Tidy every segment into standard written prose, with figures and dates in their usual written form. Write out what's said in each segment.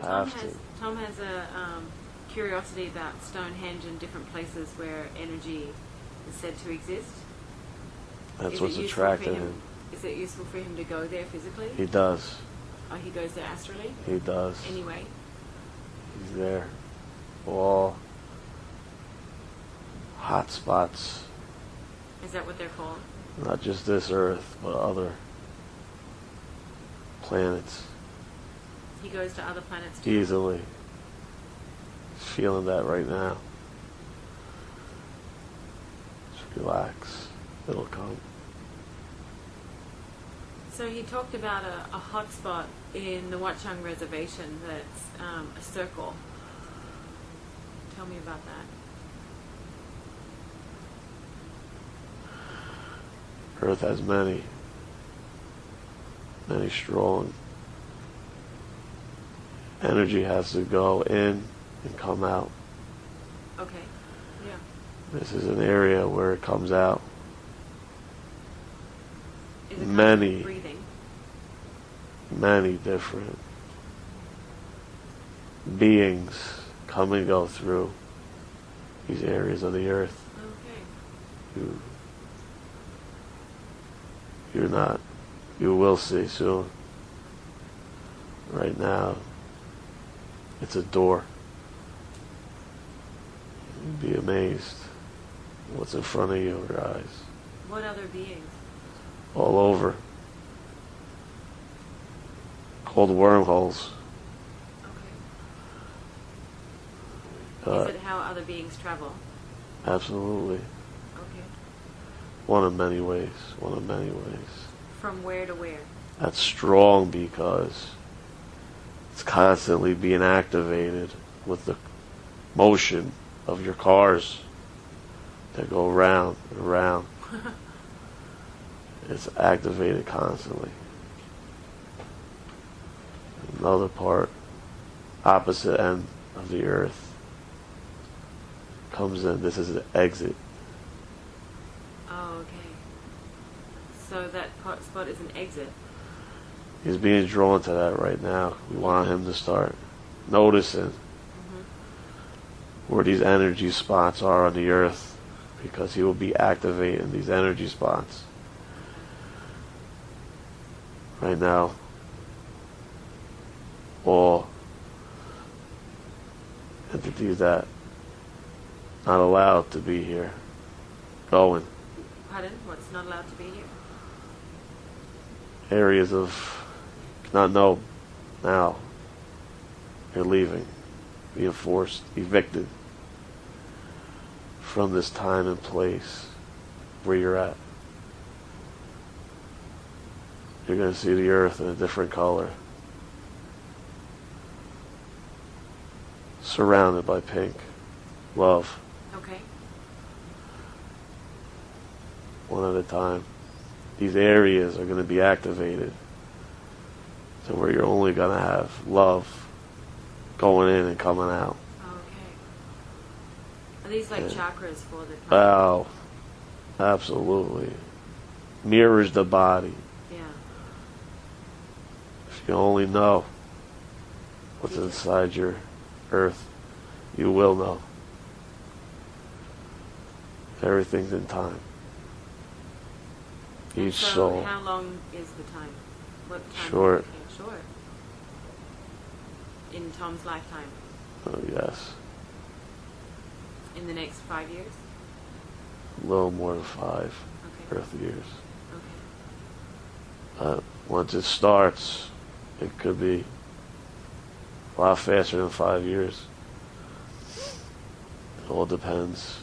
Tom has a curiosity about Stonehenge and different places where energy is said to exist. That's what's attracting him. Is it useful for him to go there physically? He does. Oh, he goes there astrally? He does. Anyway. He's there. All hot spots. Is that what they're called? Not just this Earth, but other planets. He goes to other planets too? Easily. He's feeling that right now. Just relax. It'll come. So he talked about a hot spot in the Watchung Reservation that's a circle. Tell me about that. Earth has many strong. Energy has to go in and come out. Okay, yeah. This is an area where it comes out. Is it many breathing? Many different beings come and go through these areas of the earth. Okay. You will see soon. Right now, it's a door. You'd be amazed what's in front of your eyes. What other beings? All over. Called wormholes. Okay. Is it how other beings travel? Absolutely. Okay. One of many ways. From where to where? That's strong because it's constantly being activated with the motion of your cars that go round and round. It's activated constantly. Another part, opposite end of the earth, comes in. This is the exit. Oh, okay. So that spot is an exit. He's being drawn to that right now. We want him to start noticing where these energy spots are on the earth, because he will be activating these energy spots. Right now, all entities that not allowed to be here, going. Pardon? What's not allowed to be here? Areas of not know now. You're leaving, being forced, evicted from this time and place where you're at. You're going to see the earth in a different color, surrounded by pink. Love. Okay. One at a time. These areas are going to be activated to where you're only going to have love going in and coming out. Okay. Are these like chakras for the planet? Oh, absolutely. Mirrors the body. Yeah. If you only know what's inside your earth, you will know. Everything's in time. Each soul. How long is the time? What time? Short. Short. In Tom's lifetime. Oh, yes. In the next 5 years? A little more than 5 Okay. Earth years. Okay. Once it starts, it could be a lot faster than 5 years. It all depends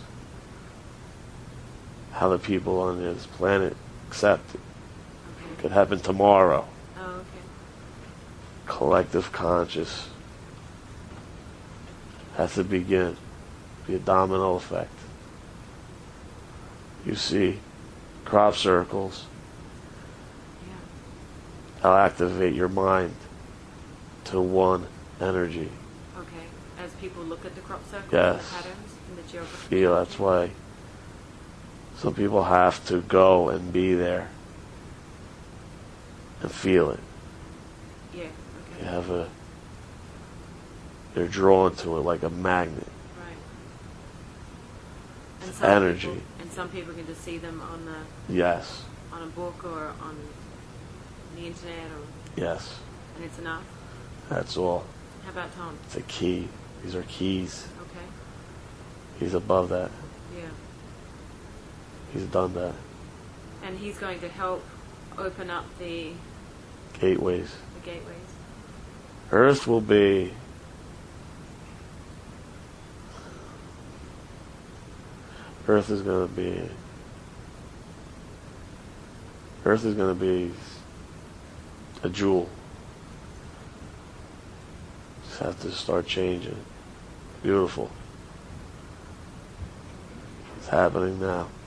how the people on this planet accept it. Okay. It could happen tomorrow. Oh, okay. Collective conscious has to begin. Be a domino effect. You see crop circles. Yeah. That'll activate your mind to one energy. Okay. As people look at the crop circles, Yes. the patterns in the geography. Feel that's why some people have to go and be there and feel it. Yeah. You Okay. have a they're drawn to it like a magnet. Right. And It's some energy. People, and some people can just see them on the Yes. on a book or on the internet, or Yes. and it's enough. That's all. How about Tom? It's a key. These are keys. Okay. He's above that. Yeah. He's done that. And he's going to help open up the Gateways. gateways. Earth will be Earth is going to be a jewel. Just have to start changing. Beautiful. It's happening now.